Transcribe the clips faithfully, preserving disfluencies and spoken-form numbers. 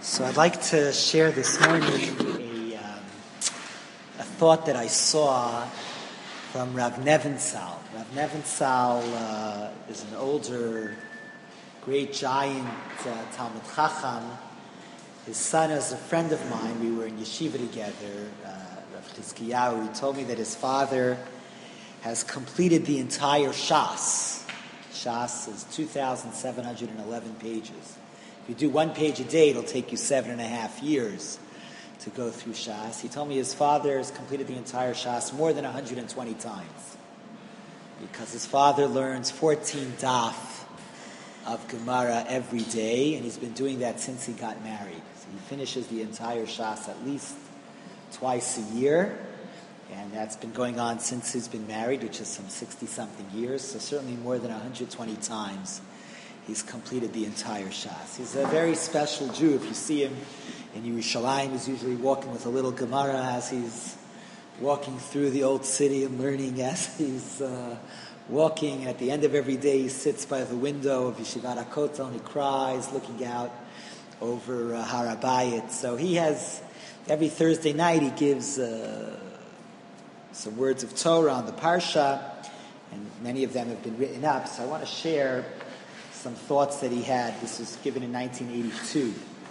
So I'd like to share this morning a, um, a thought that I saw from Rav Nebenzahl. Rav Nebenzahl uh, is an older, great giant uh, Talmud Chacham. His son is a friend of mine. We were in yeshiva together. Uh, Rav Chizkiyahu, he told me that his father has completed the entire Shas. Shas is two thousand seven hundred eleven pages. If you do one page a day, it'll take you seven and a half years to go through Shas. He told me his father has completed the entire Shas more than one hundred twenty times because his father learns fourteen daf of Gemara every day, and he's been doing that since he got married. So he finishes the entire Shas at least twice a year, and that's been going on since he's been married, which is some sixty-something years, so certainly more than one hundred twenty times he's completed the entire Shas. He's a very special Jew. If you see him in Yerushalayim, he's usually walking with a little Gemara as he's walking through the old city and learning as he's uh, walking. At the end of every day, he sits by the window of Yeshivat HaKotel and he cries, looking out over uh, Har HaBayit. So he has, every Thursday night, he gives uh, some words of Torah on the Parsha, and many of them have been written up. So I want to share some thoughts that he had. This was given in nineteen eighty-two.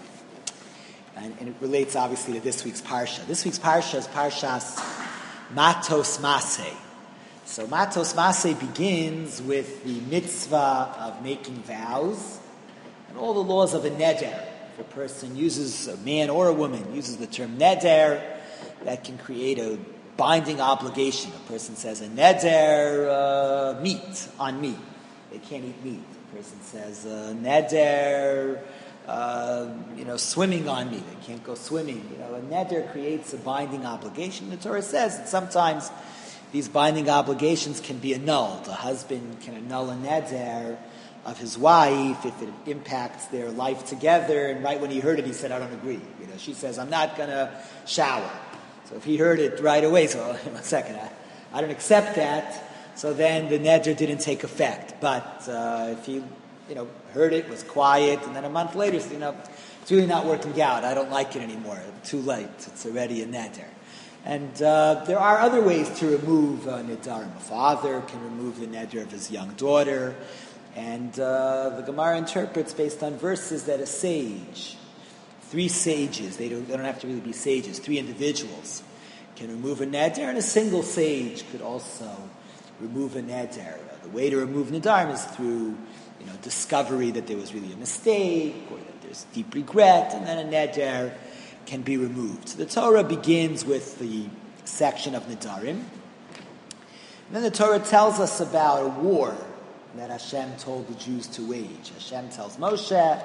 And, and it relates obviously to this week's Parsha. This week's Parsha is Parshas Matos Maseh. So Matos Maseh begins with the mitzvah of making vows and all the laws of a neder. If a person uses, a man or a woman, uses the term neder, that can create a binding obligation. A person says a neder uh, meat on me. They can't eat meat. A person says uh, neder, uh, you know, swimming on me. They can't go swimming. You know, a neder creates a binding obligation. The Torah says that sometimes these binding obligations can be annulled. A husband can annul a neder of his wife if it impacts their life together. And right when he heard it, he said, "I don't agree." You know, she says, "I'm not going to shower." So if he heard it right away, so one second, I, I don't accept that. So then the neder didn't take effect. But uh, if he, you know, heard it, was quiet, and then a month later said, you know, it's really not working out. I don't like it anymore. Too late. It's already a neder. And uh, there are other ways to remove uh, nedarim. A father can remove the neder of his young daughter. And uh, the Gemara interprets based on verses that a sage, three sages, they don't, they don't have to really be sages, three individuals can remove a neder, and a single sage could also remove a neder. The way to remove nedarim is through, you know, discovery that there was really a mistake or that there's deep regret, and then a neder can be removed. So the Torah begins with the section of nedarim. And then the Torah tells us about a war that Hashem told the Jews to wage. Hashem tells Moshe,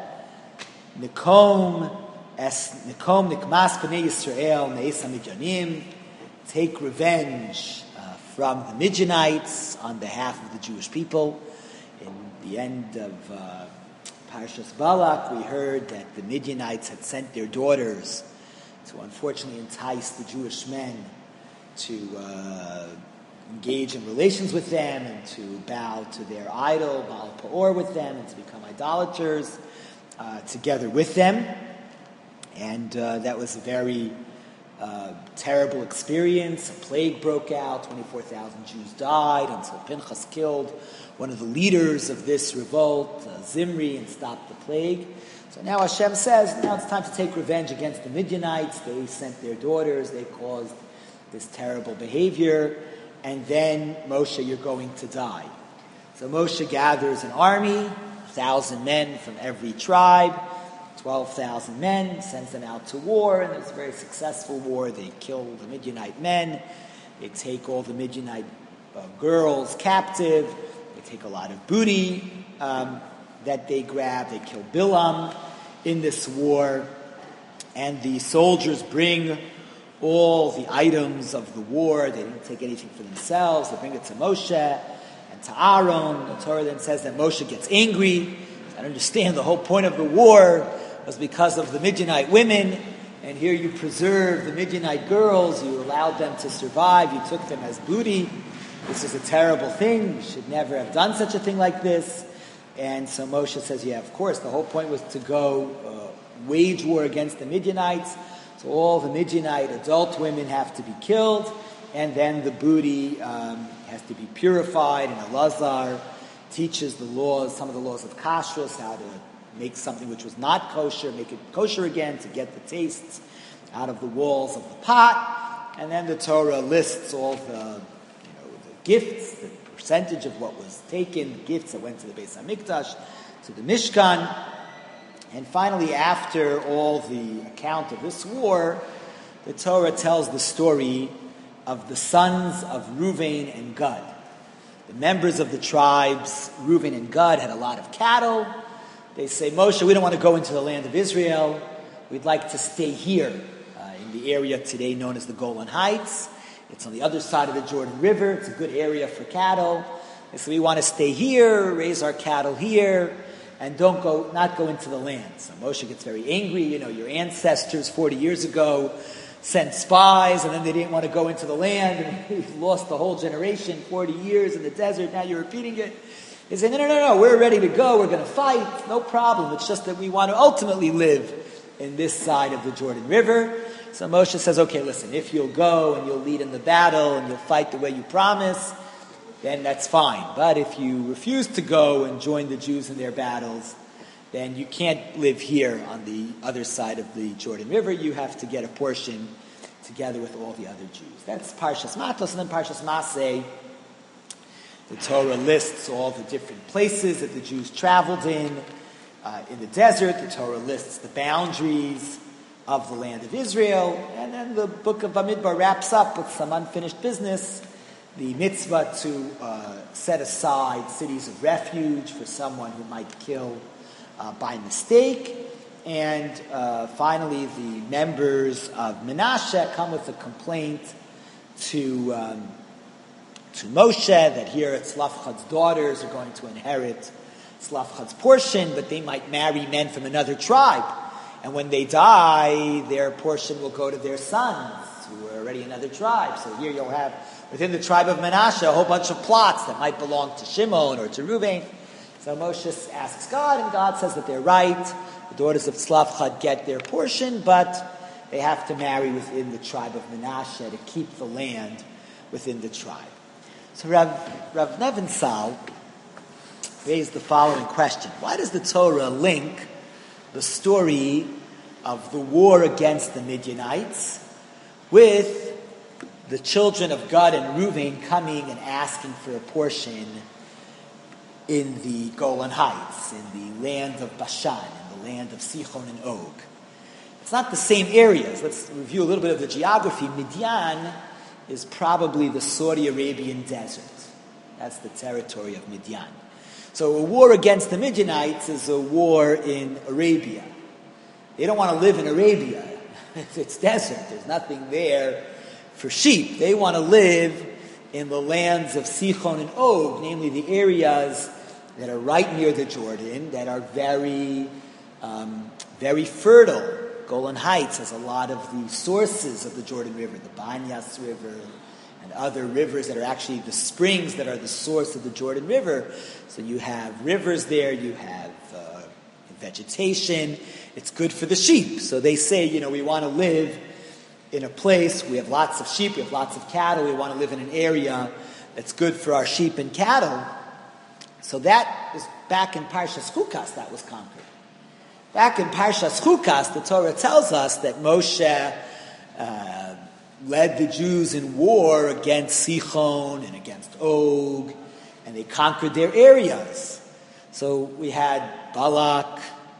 Nikom es Nikom nikmas b'nei Yisrael ne'es ha-Midyanim, take revenge uh, from the Midianites on behalf of the Jewish people. In the end of uh, Parshas Balak, we heard that the Midianites had sent their daughters to unfortunately entice the Jewish men to uh, engage in relations with them and to bow to their idol, Baal Peor, with them, and to become idolaters uh, together with them. And uh, that was a very uh, terrible experience. A plague broke out. twenty-four thousand Jews died until Pinchas killed one of the leaders of this revolt, uh, Zimri, and stopped the plague. So now Hashem says, now it's time to take revenge against the Midianites. They sent their daughters. They caused this terrible behavior. And then, Moshe, you're going to die. So Moshe gathers an army, a thousand men from every tribe, twelve thousand men, sends them out to war, and it's a very successful war. They kill the Midianite men. They take all the Midianite uh, girls captive. They take a lot of booty um, that they grab. They kill Bilam in this war. And the soldiers bring all the items of the war. They didn't take anything for themselves. They bring it to Moshe and to Aaron. The Torah then says that Moshe gets angry. I understand the whole point of the war was because of the Midianite women, and here you preserve the Midianite girls. You allowed them to survive. You took them as booty. This is a terrible thing. You should never have done such a thing like this. And so Moshe says, yeah, of course, the whole point was to go uh, wage war against the Midianites. So all the Midianite adult women have to be killed, and then the booty um, has to be purified, and Elazar teaches the laws, some of the laws of kashrus, how to make something which was not kosher, make it kosher again to get the tastes out of the walls of the pot. And then the Torah lists all the, you know, the gifts, the percentage of what was taken, the gifts that went to the Beis HaMikdash, to the Mishkan. And finally, after all the account of this war, the Torah tells the story of the sons of Reuven and Gad. The members of the tribes, Reuven and Gad, had a lot of cattle. They say, Moshe, we don't want to go into the land of Israel. We'd like to stay here uh, in the area today known as the Golan Heights. It's on the other side of the Jordan River. It's a good area for cattle. They say, we want to stay here, raise our cattle here, and don't go, not go into the land. So Moshe gets very angry. You know, your ancestors forty years ago sent spies, and then they didn't want to go into the land, and we've lost the whole generation, forty years in the desert, now you're repeating it. They say, no, no, no, no, we're ready to go, we're going to fight, no problem. It's just that we want to ultimately live in this side of the Jordan River. So Moshe says, okay, listen, if you'll go and you'll lead in the battle and you'll fight the way you promise, then that's fine. But if you refuse to go and join the Jews in their battles, then you can't live here on the other side of the Jordan River. You have to get a portion together with all the other Jews. That's Parshas Matos, and then Parshas Maseh. The Torah lists all the different places that the Jews traveled in. Uh, in the desert, the Torah lists the boundaries of the land of Israel. And then the book of Bamidbar wraps up with some unfinished business. The mitzvah to uh, set aside cities of refuge for someone who might kill uh, by mistake. And uh, finally, the members of Menashe come with a complaint to um, to Moshe that here Tzlafchad's daughters are going to inherit Tzlafchad's portion, but they might marry men from another tribe. And when they die, their portion will go to their sons, who are already another tribe. So here you'll have, within the tribe of Menashe, a whole bunch of plots that might belong to Shimon or to Reuven. So Moshe asks God, and God says that they're right. The daughters of Tzlafchad get their portion, but they have to marry within the tribe of Menashe to keep the land within the tribe. So Rav, Rav Nebenzahl raised the following question. Why does the Torah link the story of the war against the Midianites with the children of Gad and Reuven coming and asking for a portion in the Golan Heights, in the land of Bashan, in the land of Sichon and Og? It's not the same areas. Let's review a little bit of the geography. Midian is probably the Saudi Arabian desert. That's the territory of Midian. So a war against the Midianites is a war in Arabia. They don't want to live in Arabia. It's desert. There's nothing there for sheep. They want to live in the lands of Sichon and Og, namely the areas that are right near the Jordan, that are very, um, very fertile. Golan Heights has a lot of the sources of the Jordan River, the Banyas River, and other rivers that are actually the springs that are the source of the Jordan River. So you have rivers there, you have uh, vegetation. It's good for the sheep. So they say, you know, we want to live in a place, we have lots of sheep, we have lots of cattle, we want to live in an area that's good for our sheep and cattle. So that was back in Parshas Chukas that was conquered. Back in Parshas Chukas, the Torah tells us that Moshe uh, led the Jews in war against Sichon and against Og, and they conquered their areas. So we had Balak,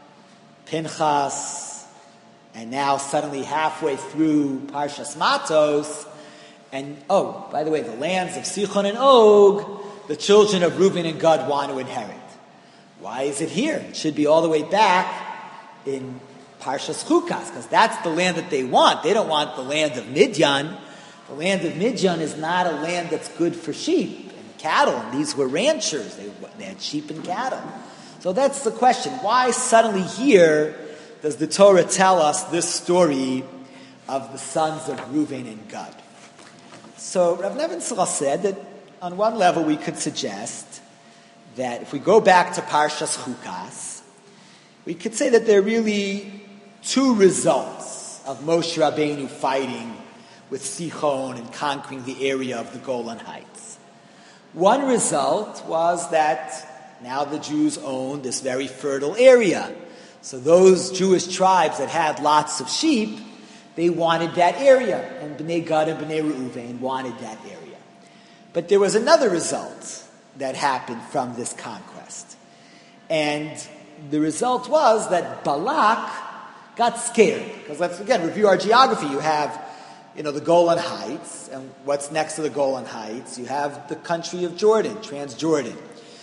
Pinchas, and now suddenly halfway through Parshas Matos, and oh, by the way, the lands of Sichon and Og, the children of Reuben and Gad want to inherit. Why is it here? It should be all the way back in Parshas Chukas, because that's the land that they want. They don't want the land of Midian. The land of Midian is not a land that's good for sheep and cattle. And these were ranchers. They, they had sheep and cattle. So that's the question. Why suddenly here does the Torah tell us this story of the sons of Reuven and Gad? So Rav Nebenzahl said that on one level we could suggest that if we go back to Parshas Chukas, we could say that there really two results of Moshe Rabbeinu fighting with Sichon and conquering the area of the Golan Heights. One result was that now the Jews owned this very fertile area. So those Jewish tribes that had lots of sheep, they wanted that area. And Bnei Gad and Bnei Reuven wanted that area. But there was another result that happened from this conquest. And the result was that Balak got scared. Because let's, again, review our geography. You have, you know, the Golan Heights. And what's next to the Golan Heights? You have the country of Jordan, Transjordan.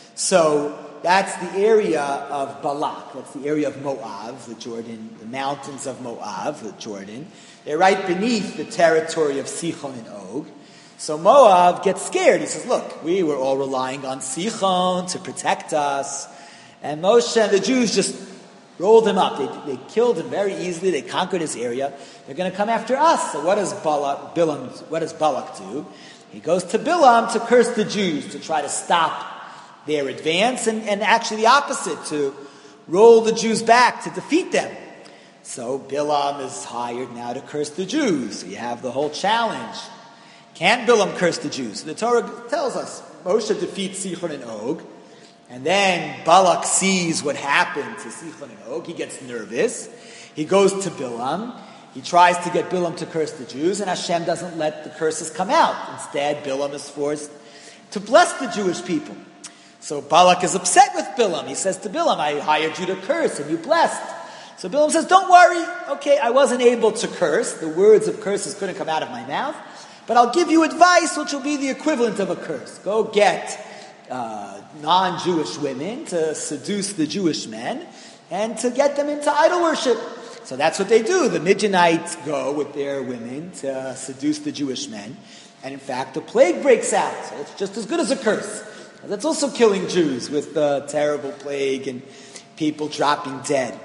So that's the area of Balak. That's the area of Moab, the Jordan, the mountains of Moab, the Jordan. They're right beneath the territory of Sichon and Og. So Moab gets scared. He says, look, we were all relying on Sichon to protect us. And Moshe and the Jews just rolled him up. They, they killed him very easily. They conquered his area. They're going to come after us. So what does Balak, Bilam, what does Balak do? He goes to Bilam to curse the Jews, to try to stop their advance, and, and actually the opposite, to roll the Jews back, to defeat them. So Bilam is hired now to curse the Jews. So you have the whole challenge. Can Bilam curse the Jews? The Torah tells us Moshe defeats Sichon and Og, and then Balak sees what happened to Sichon and Og. He gets nervous. He goes to Bilam. He tries to get Bilam to curse the Jews, and Hashem doesn't let the curses come out. Instead, Bilam is forced to bless the Jewish people. So Balak is upset with Bilam. He says to Bilam, I hired you to curse, and you blessed. So Bilam says, don't worry. Okay, I wasn't able to curse. The words of curses couldn't come out of my mouth. But I'll give you advice which will be the equivalent of a curse. Go get uh, non-Jewish women to seduce the Jewish men and to get them into idol worship. So that's what they do. The Midianites go with their women to seduce the Jewish men. And in fact, a plague breaks out. So it's just as good as a curse. That's also killing Jews with the terrible plague and people dropping dead.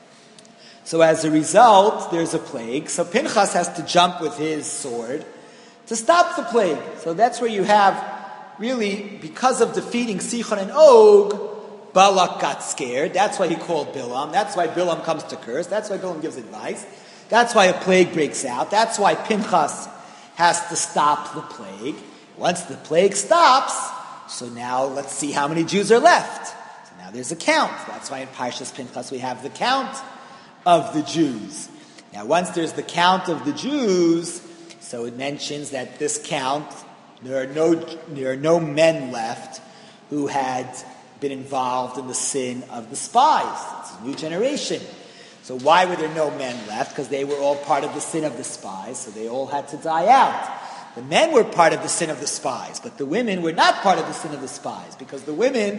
So as a result, there's a plague. So Pinchas has to jump with his sword to stop the plague. So that's where you have, really, because of defeating Sichon and Og, Balak got scared. That's why he called Bilam. That's why Bilam comes to curse. That's why Bilam gives advice. That's why a plague breaks out. That's why Pinchas has to stop the plague. Once the plague stops, so now let's see how many Jews are left. So now there's a count. That's why in Parshas Pinchas we have the count of the Jews. Now once there's the count of the Jews, so it mentions that this count, there are no there are no men left who had been involved in the sin of the spies. It's a new generation. So why were there no men left? Because they were all part of the sin of the spies, so they all had to die out. The men were part of the sin of the spies, but the women were not part of the sin of the spies, because the women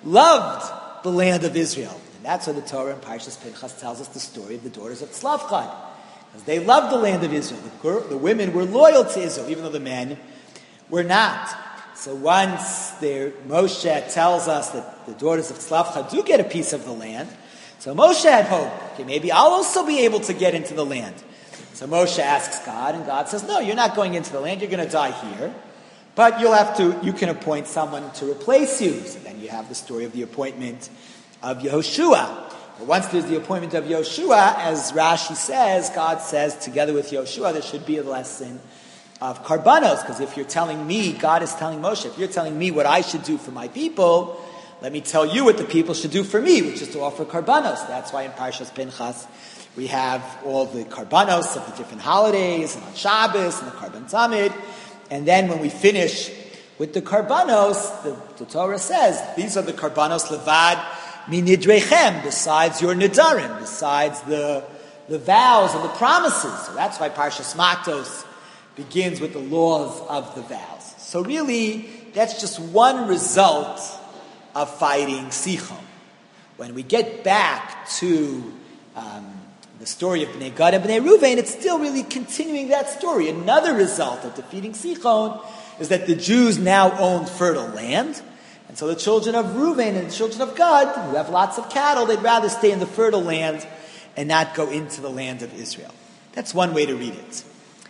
loved the land of Israel. And that's why the Torah in Parshas Pinchas tells us the story of the daughters of Tzlafchad. Because they loved the land of Israel. The, girl, the women were loyal to Israel, even though the men were not. So once there, Moshe tells us that the daughters of Tzlafchad do get a piece of the land, so Moshe had hope. Okay, maybe I'll also be able to get into the land. So Moshe asks God, and God says, no, you're not going into the land, you're going to die here. But you'll have to, you can appoint someone to replace you. So then you have the story of the appointment of Yehoshua. But once there's the appointment of Yehoshua, as Rashi says, God says, together with Yehoshua, there should be a lesson of karbanos. Because if you're telling me, God is telling Moshe, if you're telling me what I should do for my people, let me tell you what the people should do for me, which is to offer karbanos. That's why in Parshas Pinchas, we have all the karbanos of the different holidays, and on Shabbos, and the Karban Tamid. And then when we finish with the karbanos, the, the Torah says, these are the karbanos levad minidrechem, besides your nidarim, besides the, the vows and the promises. So that's why Parshas Matos begins with the laws of the vows. So really, that's just one result of fighting Sichon. When we get back to um, the story of Bnei Gad and Bnei Reuven, it's still really continuing that story. Another result of defeating Sichon is that the Jews now owned fertile land. And so the children of Reuven and the children of Gad, who have lots of cattle, they'd rather stay in the fertile land and not go into the land of Israel. That's one way to read it.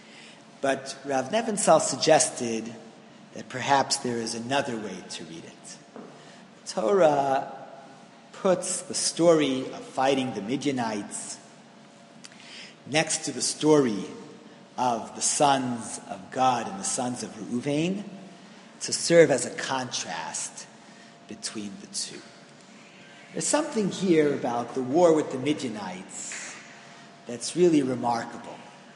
But Rav Nebenzahl suggested that perhaps there is another way to read it. The Torah puts the story of fighting the Midianites next to the story of the sons of Gad and the sons of Reuven, to serve as a contrast between the two. There's something here about the war with the Midianites that's really remarkable.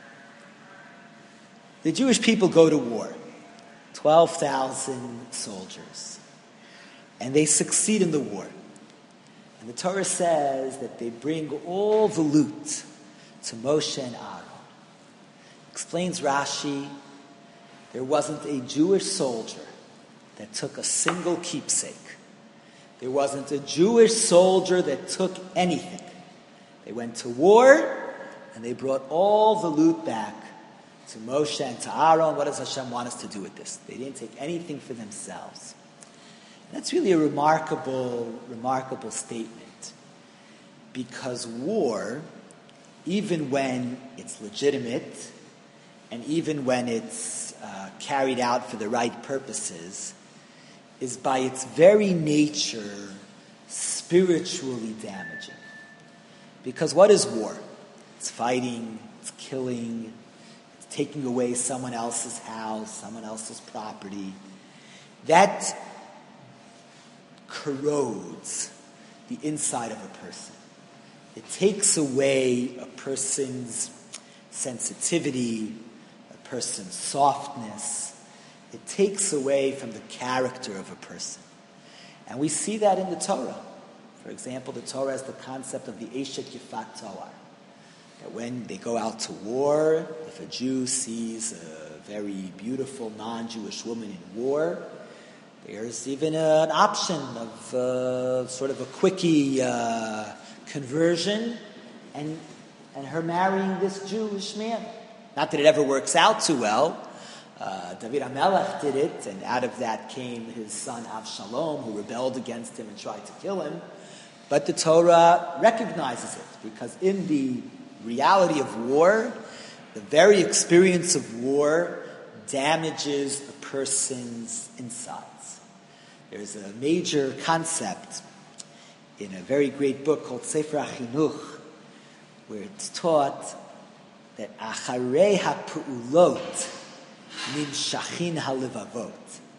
The Jewish people go to war, twelve thousand soldiers, and they succeed in the war. And the Torah says that they bring all the loot to Moshe and Aaron. Explains Rashi, there wasn't a Jewish soldier that took a single keepsake. There wasn't a Jewish soldier that took anything. They went to war, and they brought all the loot back to Moshe and to Aaron. What does Hashem want us to do with this? They didn't take anything for themselves. And that's really a remarkable, remarkable statement. Because war, even when it's legitimate, and even when it's uh, carried out for the right purposes, is by its very nature spiritually damaging. Because what is war? It's fighting, it's killing, it's taking away someone else's house, someone else's property. That corrodes the inside of a person. It takes away a person's sensitivity, a person's softness. It takes away from the character of a person. And we see that in the Torah. For example, the Torah has the concept of the Eshet Yifat Toar. That when they go out to war, if a Jew sees a very beautiful non-Jewish woman in war, there's even a, an option of uh, sort of a quickie uh, conversion and, and her marrying this Jewish man. Not that it ever works out too well. Uh, David HaMelech did it, and out of that came his son Avshalom, who rebelled against him and tried to kill him. But the Torah recognizes it, because in the reality of war, the very experience of war damages a person's insides. There's a major concept in a very great book called Sefer HaChinuch, where it's taught that Acharei HaPe'ulot Nimshachin halivavot.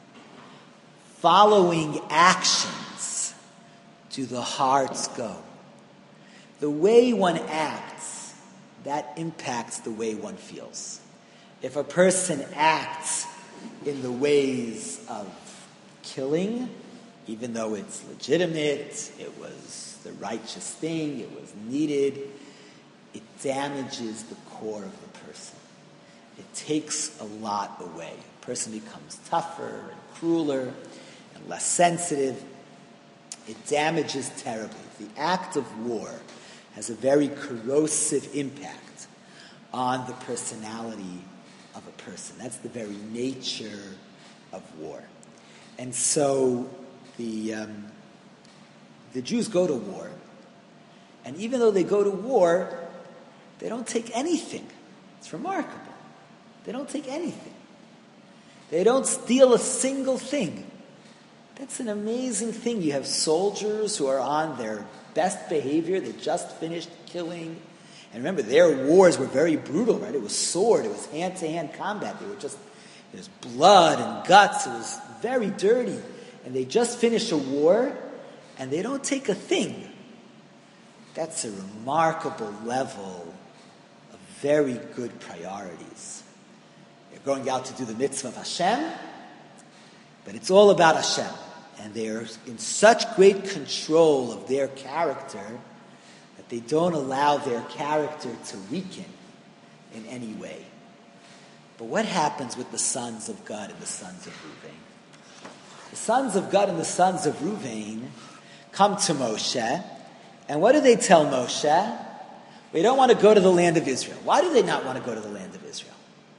Following actions do the hearts go. The way one acts, that impacts the way one feels. If a person acts in the ways of killing, even though it's legitimate, it was the righteous thing, it was needed, it damages the core of the person. It takes a lot away. A person becomes tougher and crueler and less sensitive. It damages terribly. The act of war has a very corrosive impact on the personality of a person. That's the very nature of war. And so the um, the Jews go to war, and even though they go to war, they don't take anything. It's remarkable. They don't take anything. They don't steal a single thing. That's an amazing thing. You have soldiers who are on their best behavior. They just finished killing. And remember, their wars were very brutal, right? It was sword. It was hand-to-hand combat. They were just, it was blood and guts. It was very dirty. And they just finished a war, and they don't take a thing. That's a remarkable level of very good priorities. They're going out to do the mitzvah of Hashem, but it's all about Hashem. And they're in such great control of their character that they don't allow their character to weaken in any way. But what happens with the sons of Gad and the sons of Reuven? The sons of Gad and the sons of Reuven come to Moshe, and what do they tell Moshe? We don't want to go to the land of Israel. Why do they not want to go to the land of Israel?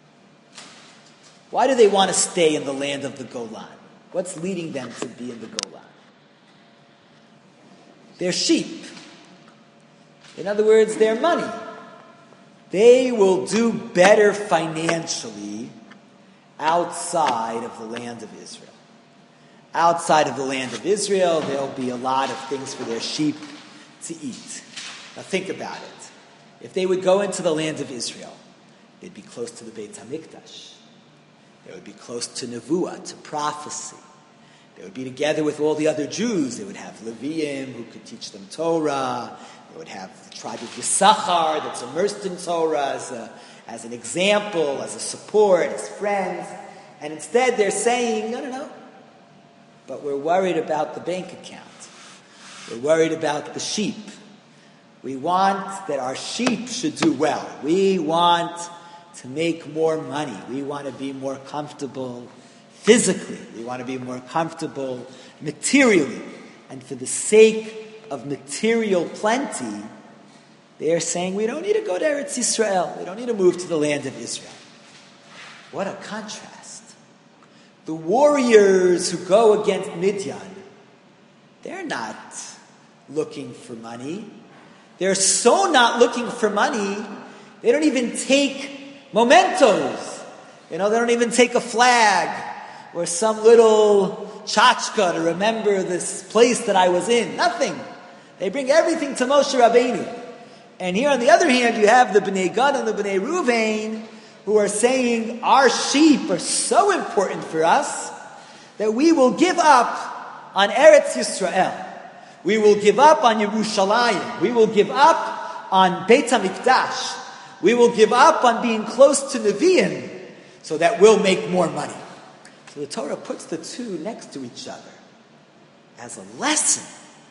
Why do they want to stay in the land of the Golan? What's leading them to be in the Golan? Their sheep. In other words, their money. They will do better financially outside of the land of Israel. Outside of the land of Israel, there'll be a lot of things for their sheep to eat. Now think about it. if they would go into the land of Israel, they'd be close to the Beit HaMikdash. They would be close to Nevuah, to prophecy. They would be together with all the other Jews. They would have Leviim who could teach them Torah. They would have the tribe of Yisachar that's immersed in Torah as, a, as an example, as a support, as friends. And instead they're saying, no, no, no. But we're worried about the bank account. We're worried about the sheep. We want that our sheep should do well. We want to make more money. We want to be more comfortable physically. We want to be more comfortable materially. And for the sake of material plenty, they are saying we don't need to go to Eretz Yisrael. We don't need to move to the land of Israel. What a contrast. The warriors who go against Midian, they're not looking for money. They're so not looking for money, they don't even take mementos. You know, they don't even take a flag or some little tchotchke to remember this place that I was in. Nothing. They bring everything to Moshe Rabbeinu. And here on the other hand, you have the Bnei Gad and the Bnei Ruvain who are saying our sheep are so important for us that we will give up on Eretz Yisrael. We will give up on Yerushalayim. We will give up on Beit HaMikdash. We will give up on being close to Nevi'im so that we'll make more money. So the Torah puts the two next to each other as a lesson.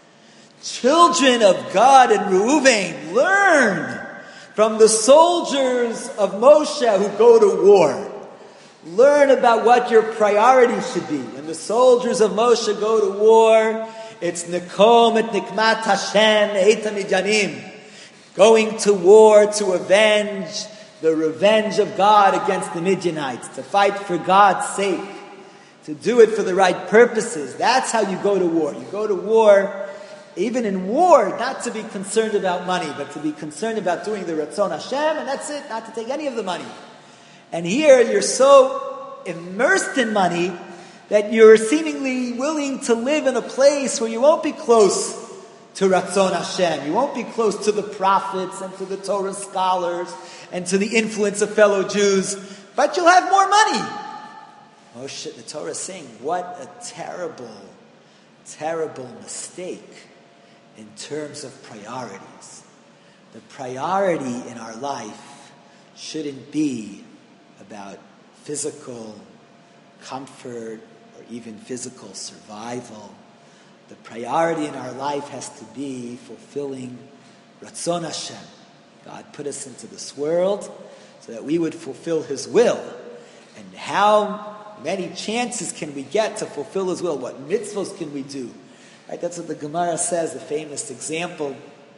Children of Gad and Reuven, learn from the soldiers of Moshe who go to war. Learn about what your priorities should be. When the soldiers of Moshe go to war, it's Nekom et Nikmat Hashem et Midyanim. Going to war to avenge the revenge of God against the Midianites, to fight for God's sake, to do it for the right purposes. That's how you go to war. You go to war, even in war, not to be concerned about money, but to be concerned about doing the Ratzon Hashem, and that's it, not to take any of the money. And here you're so immersed in money that you're seemingly willing to live in a place where you won't be close to Ratzon Hashem. You won't be close to the prophets and to the Torah scholars and to the influence of fellow Jews, but you'll have more money. Moshe, the Torah is saying, what a terrible, terrible mistake in terms of priorities. The priority in our life shouldn't be about physical comfort or even physical survival. The priority in our life has to be fulfilling Ratzon Hashem. God put us into this world so that we would fulfill His will. And how many chances can we get to fulfill His will? What mitzvos can we do? Right? That's what the Gemara says, the famous example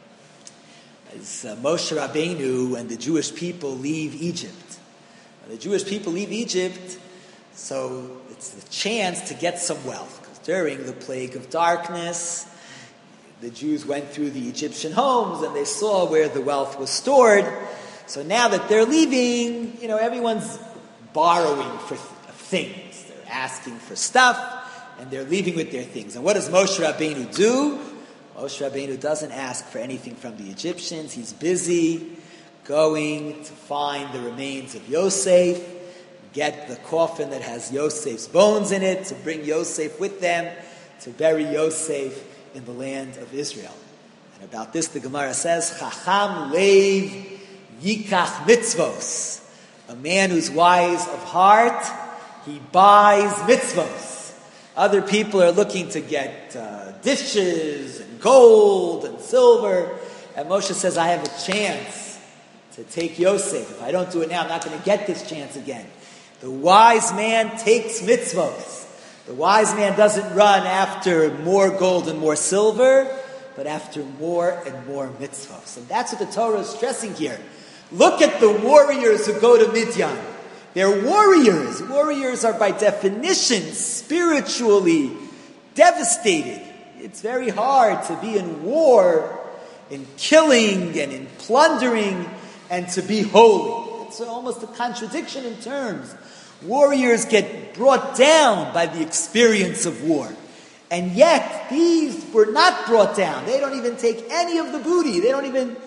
is uh, Moshe Rabbeinu and the Jewish people leave Egypt. When the Jewish people leave Egypt, so it's the chance to get some wealth. Because during the plague of darkness, the Jews went through the Egyptian homes and they saw where the wealth was stored. So now that they're leaving, you know, everyone's borrowing for th- things. They're asking for stuff and they're leaving with their things. And what does Moshe Rabbeinu do? Moshe Rabbeinu doesn't ask for anything from the Egyptians. He's busy going to find the remains of Yosef, get the coffin that has Yosef's bones in it, to bring Yosef with them, to bury Yosef in the land of Israel. And about this the Gemara says, Chacham leiv yikach mitzvos. A man who's wise of heart, he buys mitzvos. Other people are looking to get uh, dishes and gold and silver. And Moshe says, I have a chance to take Yosef. If I don't do it now, I'm not going to get this chance again. The wise man takes mitzvos. The wise man doesn't run after more gold and more silver, but after more and more mitzvos. And that's what the Torah is stressing here. Look at the warriors who go to Midian. They're warriors. Warriors are by definition spiritually devastated. It's very hard to be in war, in killing and in plundering, and to be holy. It's almost a contradiction in terms. Warriors get brought down by the experience of war. And yet, these were not brought down. They don't even take any of the booty. They don't even,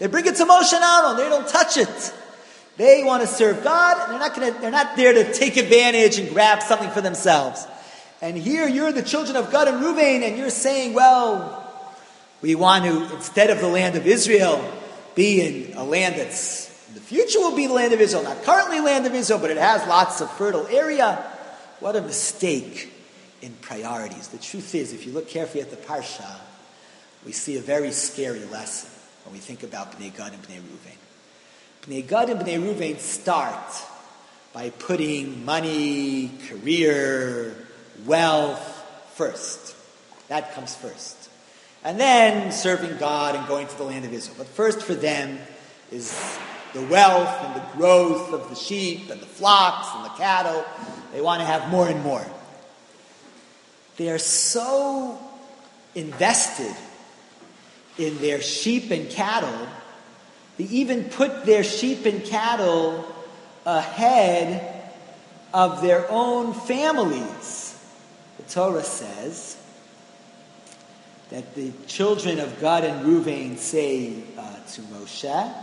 They bring it to Moshe and Aaron. They don't touch it. They want to serve God, and they're not going to, they're not there to take advantage and grab something for themselves. And here you're the children of Gad and Reuven, and you're saying, well, we want to, instead of the land of Israel, be in a land that's, in the future will be the land of Israel, not currently land of Israel, but it has lots of fertile area. What a mistake in priorities. The truth is, if you look carefully at the Parsha, we see a very scary lesson when we think about Bnei Gad and Bnei Reuven. Bnei Gad and Bnei Reuven start by putting money, career, wealth first. That comes first. And then serving God and going to the land of Israel. But first for them is the wealth and the growth of the sheep and the flocks and the cattle. They want to have more and more. They are so invested in their sheep and cattle, they even put their sheep and cattle ahead of their own families. The Torah says that the children of Gad and Reuven say uh, to Moshe,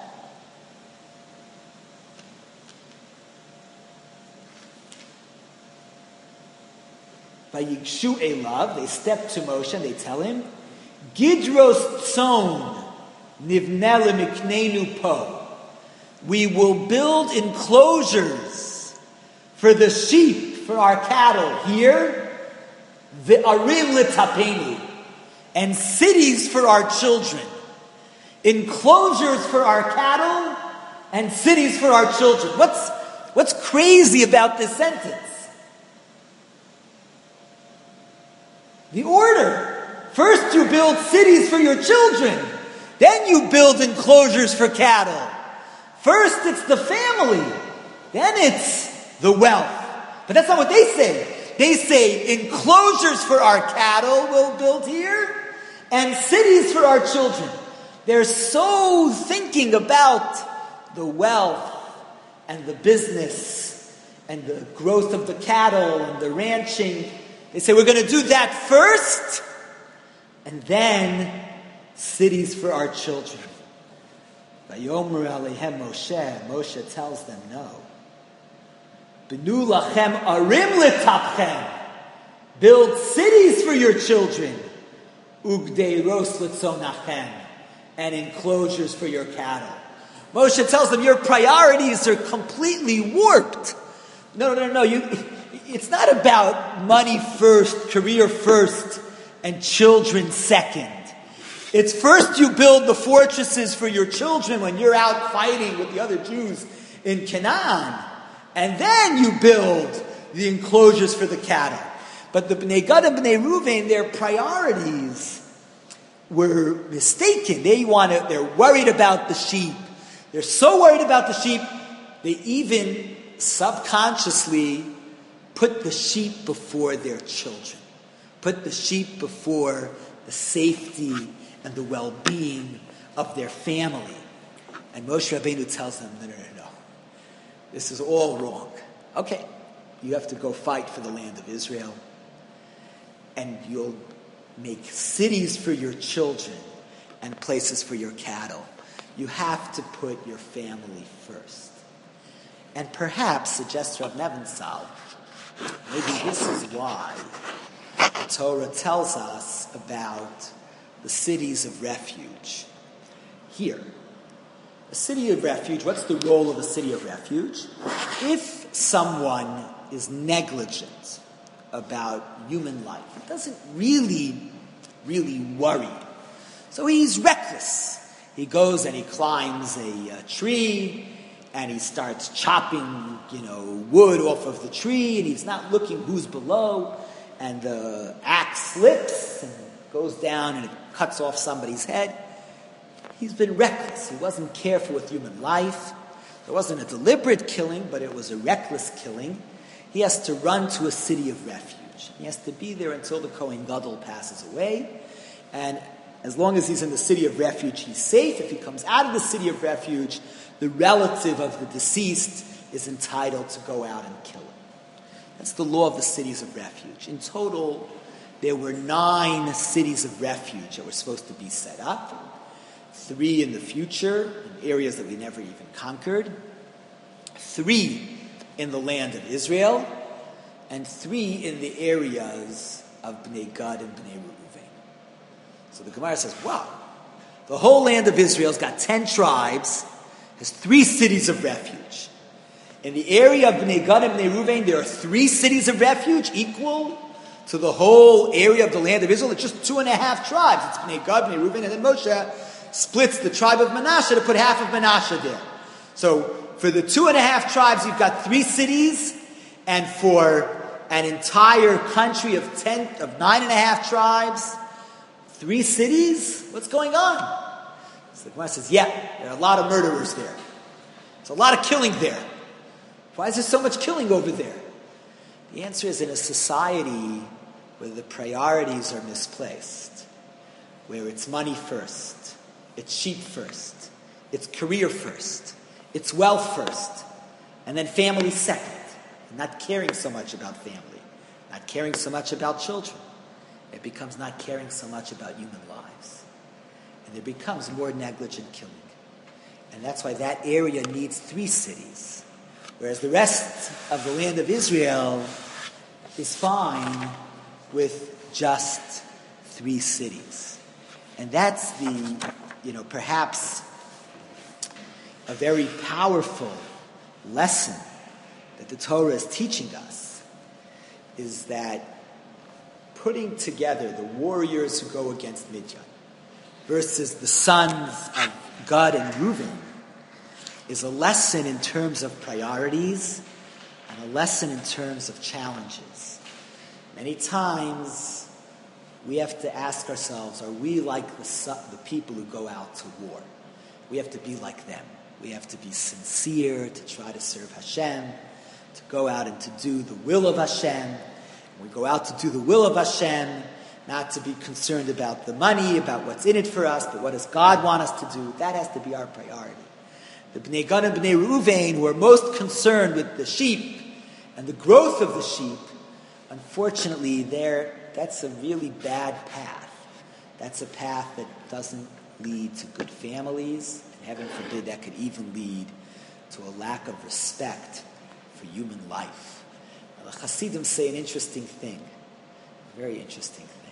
Vayigshu Elav, they step to Moshe and they tell him, Gidros tzon nivne lemiknenu po. We will build enclosures for the sheep, for our cattle here, ve'arim letapenu, and cities for our children. Enclosures for our cattle and cities for our children. What's, what's crazy about this sentence? The order. First you build cities for your children. Then you build enclosures for cattle. First it's the family. Then it's the wealth. But that's not what they say. They say enclosures for our cattle we'll build here and cities for our children. They're so thinking about the wealth and the business and the growth of the cattle and the ranching. They say we're going to do that first and then cities for our children. Vayomer Aleichem Moshe. Moshe tells them no. Benu lachem arim letapchem. Build cities for your children. Ugdeiros letzonachem. And enclosures for your cattle. Moshe tells them your priorities are completely warped. No, no, no, no. You, it's not about money first, career first, and children second. It's first you build the fortresses for your children when you're out fighting with the other Jews in Canaan. And then you build the enclosures for the cattle. But the Bnei Gad and Bnei Reuven, their priorities were mistaken. They want to, they're worried about the sheep. They're so worried about the sheep, they even subconsciously put the sheep before their children. Put the sheep before the safety and the well-being of their family. And Moshe Rabbeinu tells them, no, no, no, no. This is all wrong. Okay, you have to go fight for the land of Israel. And you'll make cities for your children and places for your cattle. You have to put your family first. And perhaps, suggests Rav Nebenzahl, maybe this is why the Torah tells us about the cities of refuge. Here, a city of refuge, what's the role of a city of refuge? If someone is negligent about human life, doesn't really, really worry, so he's reckless. He goes and he climbs a, a tree, and he starts chopping, you know, wood off of the tree, and he's not looking who's below, and the axe slips and goes down and it cuts off somebody's head. He's been reckless. He wasn't careful with human life. It wasn't a deliberate killing, but it was a reckless killing. He has to run to a city of refuge. He has to be there until the Kohen Gadol passes away. And as long as he's in the city of refuge, he's safe. If he comes out of the city of refuge, the relative of the deceased is entitled to go out and kill him. That's the law of the cities of refuge. In total, there were nine cities of refuge that were supposed to be set up. three in the future, in areas that we never even conquered, three in the land of Israel, and three in the areas of Bnei Gad and Bnei Reuven. So the Gemara says, wow, the whole land of Israel's got ten tribes, has three cities of refuge. In the area of Bnei Gad and Bnei Reuven, there are three cities of refuge equal to the whole area of the land of Israel. It's just two and a half tribes. It's Bnei Gad, Bnei Reuven, and then Moshe splits the tribe of Manasseh to put half of Manasseh there. So for the two and a half tribes, you've got three cities, and for an entire country of ten, of nine and a half tribes, three cities? What's going on? So the Gemara says, yeah, there are a lot of murderers there. There's a lot of killing there. Why is there so much killing over there? The answer is, in a society where the priorities are misplaced, where it's money first, it's sheep first, it's career first, it's wealth first, and then family second, and not caring so much about family, not caring so much about children. It becomes not caring so much about human lives. And there becomes more negligent killing. And that's why that area needs three cities. Whereas the rest of the land of Israel is fine with just three cities. And that's the, you know, perhaps a very powerful lesson that the Torah is teaching us, is that putting together the warriors who go against Midian versus the sons of Gad and Reuven is a lesson in terms of priorities and a lesson in terms of challenges. Many times we have to ask ourselves, are we like the, the people who go out to war? We have to be like them. We have to be sincere, to try to serve Hashem, to go out and to do the will of Hashem. We go out to do the will of Hashem, not to be concerned about the money, about what's in it for us, but what does God want us to do? That has to be our priority. The Bnei Gad and Bnei Reuven, who are most concerned with the sheep and the growth of the sheep, unfortunately, they're, that's a really bad path. That's a path that doesn't lead to good families, and heaven forbid that could even lead to a lack of respect for human life. The Hasidim say an interesting thing, a very interesting thing.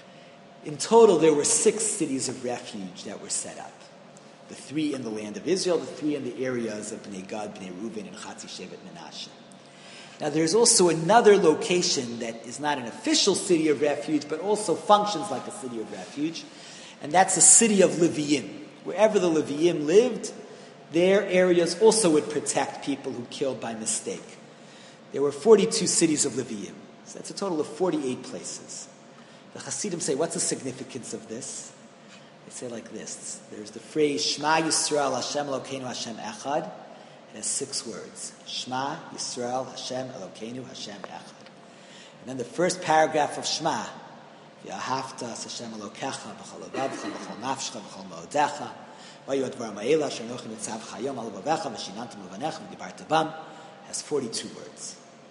In total, there were six cities of refuge that were set up. The three in the land of Israel, the three in the areas of Bnei Gad, Bnei Reuven, and Chatzi Shevet Menashe. Now, there's also another location that is not an official city of refuge, but also functions like a city of refuge, and that's the city of Leviim. Wherever the Leviim lived, their areas also would protect people who killed by mistake. There were forty-two cities of Leviim. So that's a total of forty-eight places. The Hasidim say, what's the significance of this? They say like this. There's the phrase, Shema Yisrael Hashem Elokeinu Hashem Echad. It has six words. Shema Yisrael Hashem Elokeinu Hashem Echad. And then the first paragraph of Shema, V'ahavta Hashem Elokecha b'chol levavcha b'chol nafshcha b'chol ma'odecha v'yu advar ma'ela asher anochi mitzavcha hayom al levavecha v'shinantam levanecha v'dibarta bam, has forty-two words.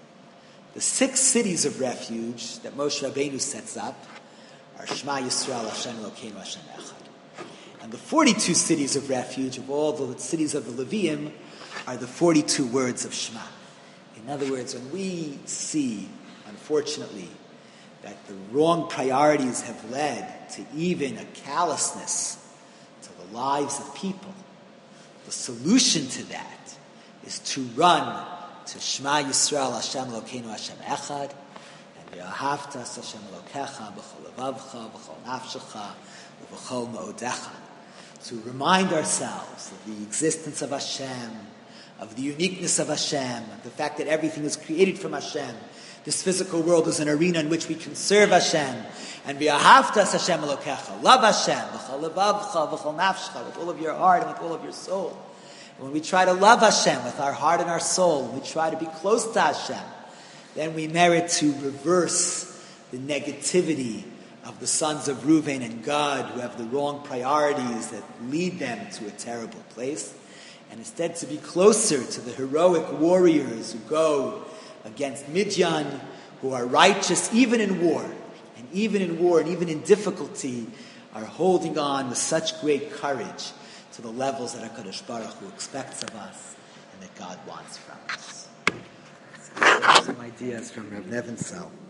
The six cities of refuge that Moshe Rabbeinu sets up are Shema Yisrael Hashem Elokeinu Hashem Echad. And the forty-two cities of refuge of all the cities of the Leviim are the forty-two words of Shema. In other words, when we see, unfortunately, that the wrong priorities have led to even a callousness to the lives of people, the solution to that is to run to Shema Yisrael Hashem Elokeinu Hashem Echad, and V'ahavta Hashem Elokecha b'chol levavcha b'chol nafshecha b'chol ma'odecha, to remind ourselves of the existence of Hashem, of the uniqueness of Hashem, of the fact that everything is created from Hashem. This physical world is an arena in which we can serve Hashem. And V'ahavta Hashem Elokecha, love Hashem b'chol levavcha b'chol nafshecha, with all of your heart and with all of your soul. When we try to love Hashem with our heart and our soul, when we try to be close to Hashem, then we merit to reverse the negativity of the sons of Reuven and Gad, who have the wrong priorities that lead them to a terrible place, and instead to be closer to the heroic warriors who go against Midian, who are righteous even in war, and even in war and even in difficulty, are holding on with such great courage to the levels that HaKadosh Baruch Hu expects of us and that God wants from us. So, some ideas from Rav Nevinsel.